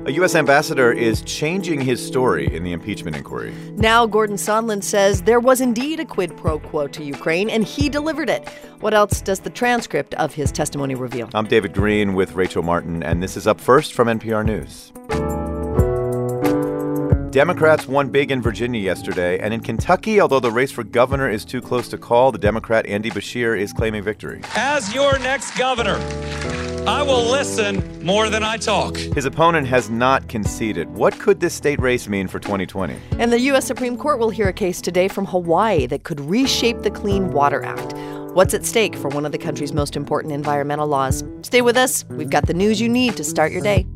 A U.S. ambassador is changing his story in the impeachment inquiry. Now Gordon Sondland says there was indeed a quid pro quo to Ukraine, and he delivered it. What else does the transcript of his testimony reveal? I'm David Green with Rachel Martin, and this is Up First from NPR News. Democrats won big in Virginia yesterday, and in Kentucky, although the race for governor is too close to call, the Democrat Andy Beshear is claiming victory. As your next governor, I will listen more than I talk. His opponent has not conceded. What could this state race mean for 2020? And the U.S. Supreme Court will hear a case today from Hawaii that could reshape the Clean Water Act. What's at stake for one of the country's most important environmental laws? Stay with us. We've got the news you need to start your day.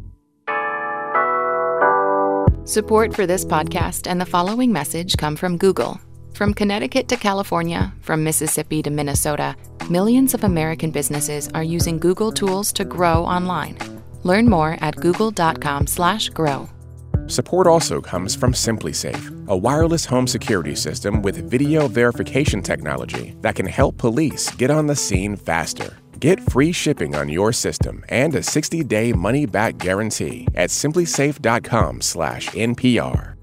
Support for this podcast and the following message come from Google. From Connecticut to California, from Mississippi to Minnesota, millions of American businesses are using Google tools to grow online. Learn more at google.com/grow. Support also comes from SimpliSafe, a wireless home security system with video verification technology that can help police get on the scene faster. Get free shipping on your system and a 60-day money-back guarantee at simplisafe.com/NPR.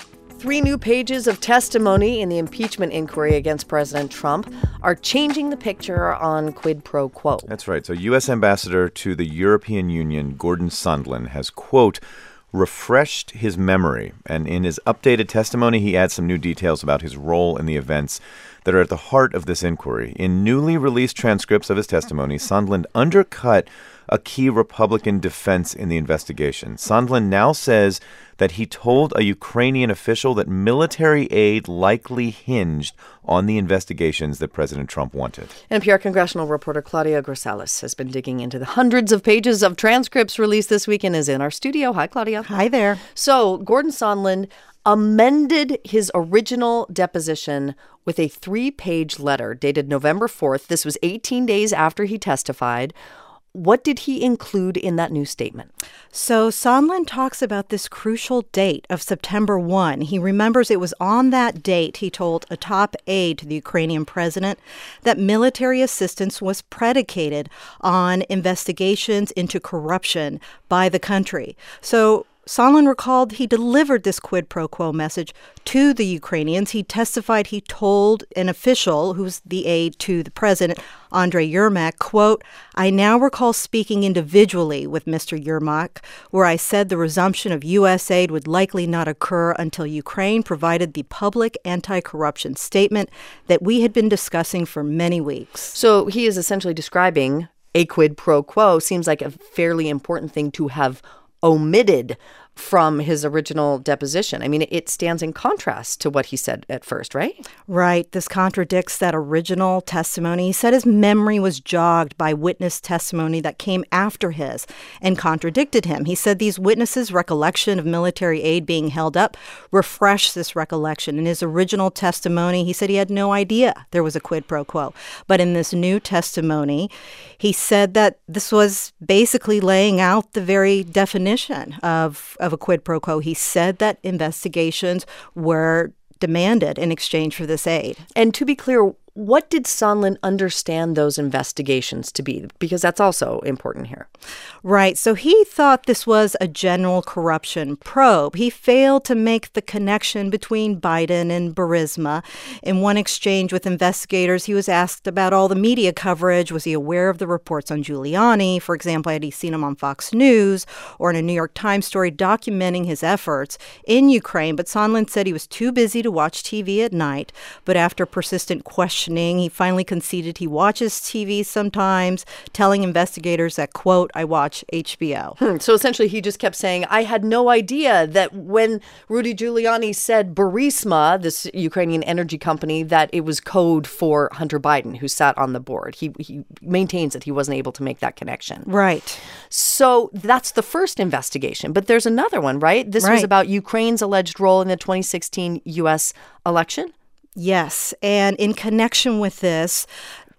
3 new pages of testimony in the impeachment inquiry against President Trump are changing the picture on quid pro quo. That's right. So U.S. Ambassador to the European Union, Gordon Sondland, has, quote, refreshed his memory. And in his updated testimony, he adds some new details about his role in the events that are at the heart of this inquiry. In newly released transcripts of his testimony, Sondland undercut a key Republican defense in the investigation. Sondland now says that he told a Ukrainian official that military aid likely hinged on the investigations that President Trump wanted. NPR congressional reporter Claudia Grisales has been digging into the hundreds of pages of transcripts released this week and is in our studio. Hi, Claudia. Hi there. So Gordon Sondland amended his original deposition with a 3-page letter dated November 4th. This was 18 days after he testified. What did he include in that new statement? So Sondland talks about this crucial date of September 1. He remembers it was on that date he told a top aide to the Ukrainian president that military assistance was predicated on investigations into corruption by the country. So Sondland recalled he delivered this quid pro quo message to the Ukrainians. He testified he told an official, who's the aide to the president, Andrei Yermak, quote, I now recall speaking individually with Mr. Yermak, where I said the resumption of U.S. aid would likely not occur until Ukraine provided the public anti-corruption statement that we had been discussing for many weeks. So he is essentially describing a quid pro quo. Seems like a fairly important thing to have omitted from his original deposition. I mean, it stands in contrast to what he said at first, right? Right. This contradicts that original testimony. He said his memory was jogged by witness testimony that came after his and contradicted him. He said these witnesses' recollection of military aid being held up refreshed this recollection. In his original testimony, he said he had no idea there was a quid pro quo. But in this new testimony, he said that this was basically laying out the very definition of a quid pro quo. He said that investigations were demanded in exchange for this aid. And to be clear, what did Sondland understand those investigations to be? Because that's also important here. Right. So he thought this was a general corruption probe. He failed to make the connection between Biden and Burisma. In one exchange with investigators, he was asked about all the media coverage. Was he aware of the reports on Giuliani? For example, had he seen him on Fox News or in a New York Times story documenting his efforts in Ukraine? But Sondland said he was too busy to watch TV at night. But after persistent questioning, he finally conceded he watches TV sometimes, telling investigators that, quote, I watch HBO. So essentially, he just kept saying, I had no idea that when Rudy Giuliani said Burisma, this Ukrainian energy company, that it was code for Hunter Biden, who sat on the board. He maintains that he wasn't able to make that connection. Right. So that's the first investigation. But there's another one, right? This was about Ukraine's alleged role in the 2016 U.S. election. Yes. And in connection with this,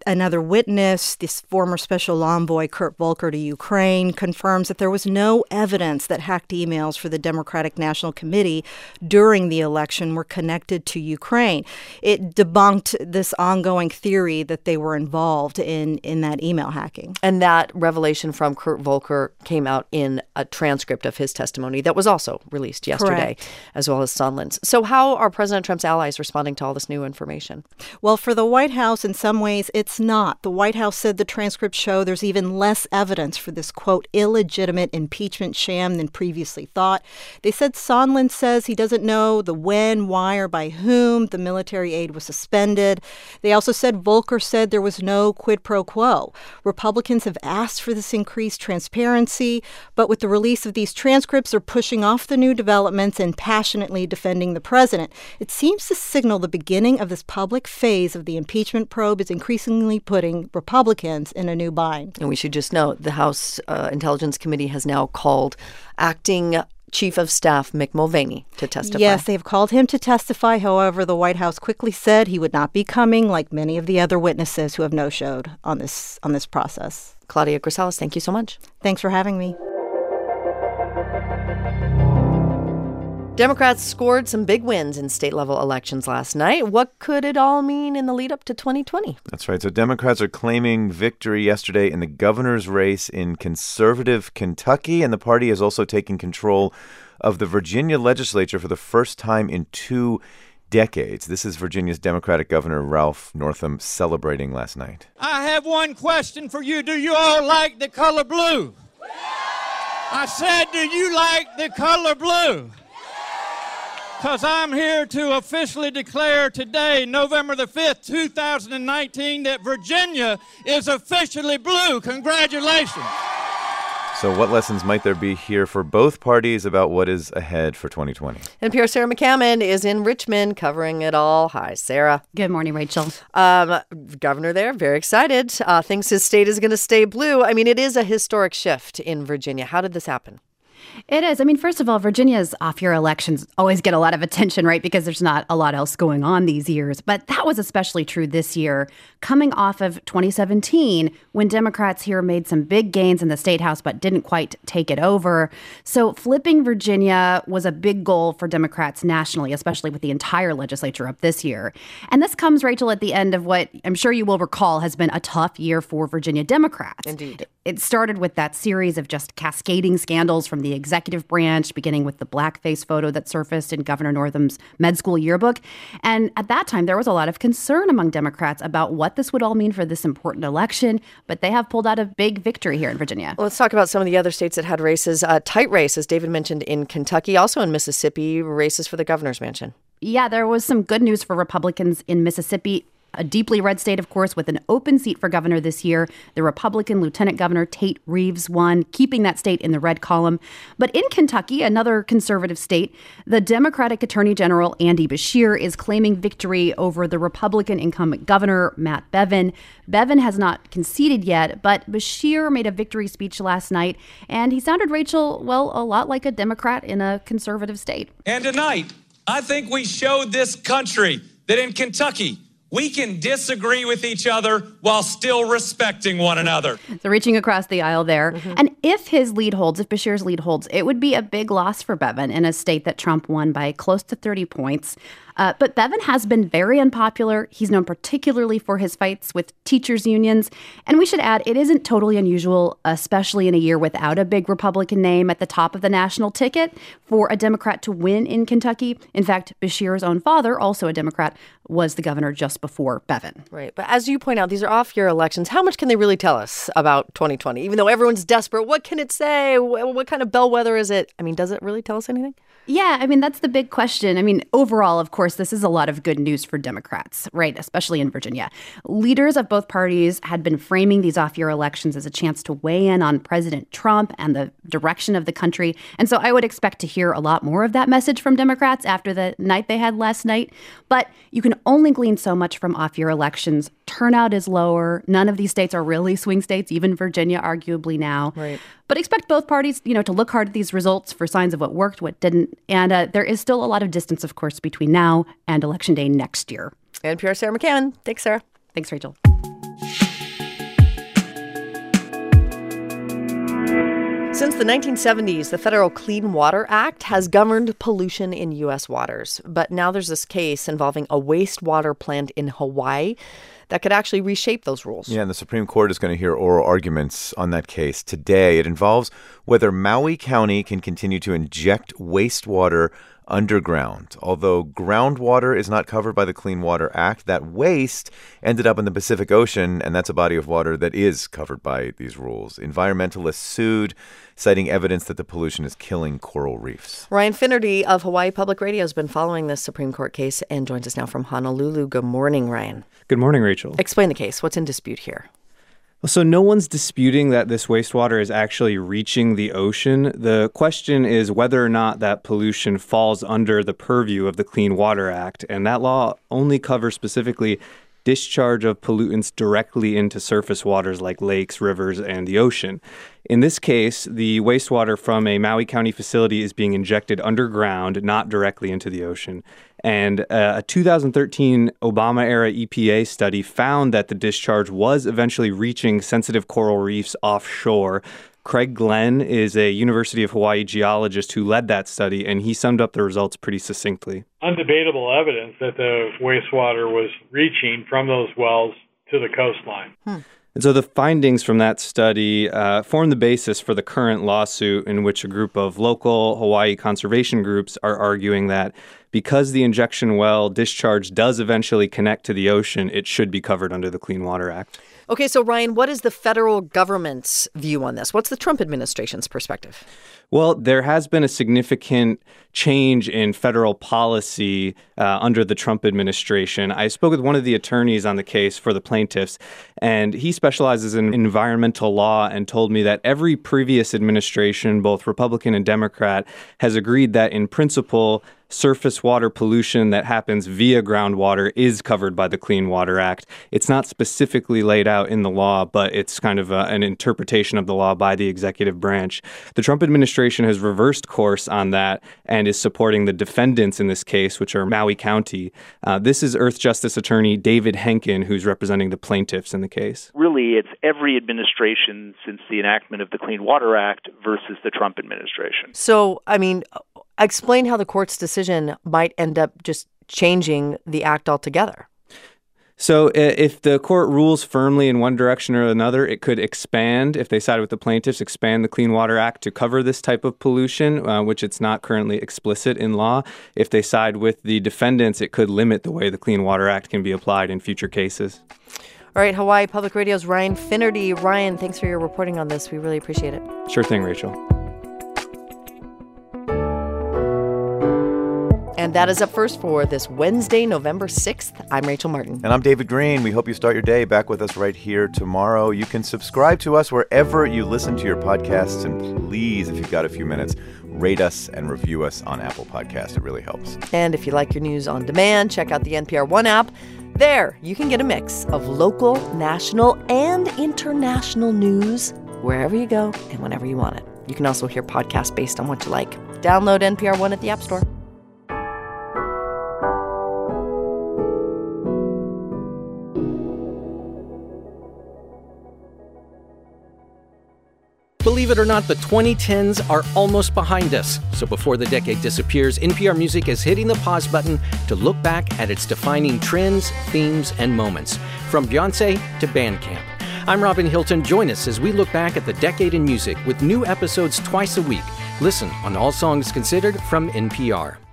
Another witness, this former special envoy Kurt Volker to Ukraine, confirms that there was no evidence that hacked emails for the Democratic National Committee during the election were connected to Ukraine. It debunked this ongoing theory that they were involved in that email hacking. And that revelation from Kurt Volker came out in a transcript of his testimony that was also released yesterday, Correct. As well as Sondland's. So how are President Trump's allies responding to all this new information? Well, for the White House, in some ways, it's not. The White House said the transcripts show there's even less evidence for this, quote, illegitimate impeachment sham than previously thought. They said Sondland says he doesn't know the when, why, or by whom the military aid was suspended. They also said Volker said there was no quid pro quo. Republicans have asked for this increased transparency, but with the release of these transcripts, they're pushing off the new developments and passionately defending the president. It seems to signal the beginning of this public phase of the impeachment probe is increasingly putting Republicans in a new bind. And we should just note the House Intelligence Committee has now called acting Chief of Staff Mick Mulvaney to testify. Yes, they've called him to testify. However, the White House quickly said he would not be coming, like many of the other witnesses who have no-showed on this process. Claudia Grisales, thank you so much. Thanks for having me. Democrats scored some big wins in state-level elections last night. What could it all mean in the lead-up to 2020? That's right. So Democrats are claiming victory yesterday in the governor's race in conservative Kentucky, and the party is also taking control of the Virginia legislature for the first time in 2 decades. This is Virginia's Democratic Governor Ralph Northam celebrating last night. I have one question for you. Do you all like the color blue? I said, do you like the color blue? Because I'm here to officially declare today, November the 5th, 2019, that Virginia is officially blue. Congratulations. So what lessons might there be here for both parties about what is ahead for 2020? NPR's Sarah McCammon is in Richmond covering it all. Hi, Sarah. Good morning, Rachel. Governor there, very excited. Thinks his state is going to stay blue. I mean, it is a historic shift in Virginia. How did this happen? It is. I mean, first of all, Virginia's off-year elections always get a lot of attention, right? Because there's not a lot else going on these years. But that was especially true this year, coming off of 2017, when Democrats here made some big gains in the state house, but didn't quite take it over. So flipping Virginia was a big goal for Democrats nationally, especially with the entire legislature up this year. And this comes, Rachel, at the end of what I'm sure you will recall has been a tough year for Virginia Democrats. Indeed. It started with that series of just cascading scandals from the executive branch, beginning with the blackface photo that surfaced in Governor Northam's med school yearbook. And at that time, there was a lot of concern among Democrats about what this would all mean for this important election. But they have pulled out a big victory here in Virginia. Well, let's talk about some of the other states that had races. Tight race, as David mentioned, in Kentucky, also in Mississippi, races for the governor's mansion. Yeah, there was some good news for Republicans in Mississippi. A deeply red state, of course, with an open seat for governor this year. The Republican Lieutenant Governor Tate Reeves won, keeping that state in the red column. But in Kentucky, another conservative state, the Democratic Attorney General Andy Beshear is claiming victory over the Republican incumbent governor Matt Bevin. Bevin has not conceded yet, but Beshear made a victory speech last night, and he sounded, Rachel, well, a lot like a Democrat in a conservative state. And tonight, I think we showed this country that in Kentucky, we can disagree with each other while still respecting one another. So reaching across the aisle there. Mm-hmm. And if his lead holds, if Beshear's lead holds, it would be a big loss for Bevin in a state that Trump won by close to 30 points. But Bevin has been very unpopular. He's known particularly for his fights with teachers' unions. And we should add, it isn't totally unusual, especially in a year without a big Republican name at the top of the national ticket, for a Democrat to win in Kentucky. In fact, Beshear's own father, also a Democrat, was the governor just before Bevin. Right. But as you point out, these are off-year elections. How much can they really tell us about 2020? Even though everyone's desperate, what can it say? What kind of bellwether is it? I mean, does it really tell us anything? Yeah, I mean, that's the big question. I mean, overall, of course, this is a lot of good news for Democrats, right? Especially in Virginia. Leaders of both parties had been framing these off-year elections as a chance to weigh in on President Trump and the direction of the country. And so I would expect to hear a lot more of that message from Democrats after the night they had last night. But you can only glean so much from off-year elections. Turnout is lower. None of these states are really swing states, even Virginia, arguably now. Right. But expect both parties, to look hard at these results for signs of what worked, what didn't. And there is still a lot of distance, of course, between now and Election Day next year. NPR Sarah McCammon. Thanks, Sarah. Thanks, Rachel. Since the 1970s, the Federal Clean Water Act has governed pollution in U.S. waters. But now there's this case involving a wastewater plant in Hawaii that could actually reshape those rules. Yeah, and the Supreme Court is going to hear oral arguments on that case today. It involves whether Maui County can continue to inject wastewater underground. Although groundwater is not covered by the Clean Water Act, that waste ended up in the Pacific Ocean, and that's a body of water that is covered by these rules. Environmentalists sued, citing evidence that the pollution is killing coral reefs. Ryan Finnerty of Hawaii Public Radio has been following this Supreme Court case and joins us now from Honolulu. Good morning, Ryan. Good morning, Rachel. Explain the case. What's in dispute here? So no one's disputing that this wastewater is actually reaching the ocean. The question is whether or not that pollution falls under the purview of the Clean Water Act. And that law only covers specifically discharge of pollutants directly into surface waters like lakes, rivers, and the ocean. In this case, the wastewater from a Maui County facility is being injected underground, not directly into the ocean. And a 2013 Obama-era EPA study found that the discharge was eventually reaching sensitive coral reefs offshore. Craig Glenn is a University of Hawaii geologist who led that study, and he summed up the results pretty succinctly. Undebatable evidence that the wastewater was reaching from those wells to the coastline. And so the findings from that study form the basis for the current lawsuit in which a group of local Hawaii conservation groups are arguing that because the injection well discharge does eventually connect to the ocean, it should be covered under the Clean Water Act. Okay, so Ryan, what is the federal government's view on this? What's the Trump administration's perspective? Well, there has been a significant change in federal policy under the Trump administration. I spoke with one of the attorneys on the case for the plaintiffs, and he specializes in environmental law and told me that every previous administration, both Republican and Democrat, has agreed that in principle, surface water pollution that happens via groundwater is covered by the Clean Water Act. It's not specifically laid out in the law, but it's kind of an interpretation of the law by the executive branch. The Trump administration has reversed course on that and is supporting the defendants in this case, which are Maui County. This is Earth Justice Attorney David Henkin, who's representing the plaintiffs in the case. Really, it's every administration since the enactment of the Clean Water Act versus the Trump administration. So, I mean, explain how the court's decision might end up just changing the act altogether. So if the court rules firmly in one direction or another, it could expand, if they side with the plaintiffs, expand the Clean Water Act to cover this type of pollution, which it's not currently explicit in law. If they side with the defendants, it could limit the way the Clean Water Act can be applied in future cases. All right, Hawaii Public Radio's Ryan Finnerty. Ryan, thanks for your reporting on this. We really appreciate it. Sure thing, Rachel. And that is Up First for this Wednesday, November 6th. I'm Rachel Martin. And I'm David Green. We hope you start your day back with us right here tomorrow. You can subscribe to us wherever you listen to your podcasts. And please, if you've got a few minutes, rate us and review us on Apple Podcasts. It really helps. And if you like your news on demand, check out the NPR One app. There, you can get a mix of local, national, and international news wherever you go and whenever you want it. You can also hear podcasts based on what you like. Download NPR One at the App Store. Believe it or not, the 2010s are almost behind us. So before the decade disappears, NPR Music is hitting the pause button to look back at its defining trends, themes, and moments, from Beyoncé to Bandcamp. I'm Robin Hilton. Join us as we look back at the decade in music with new episodes twice a week. Listen on All Songs Considered from NPR.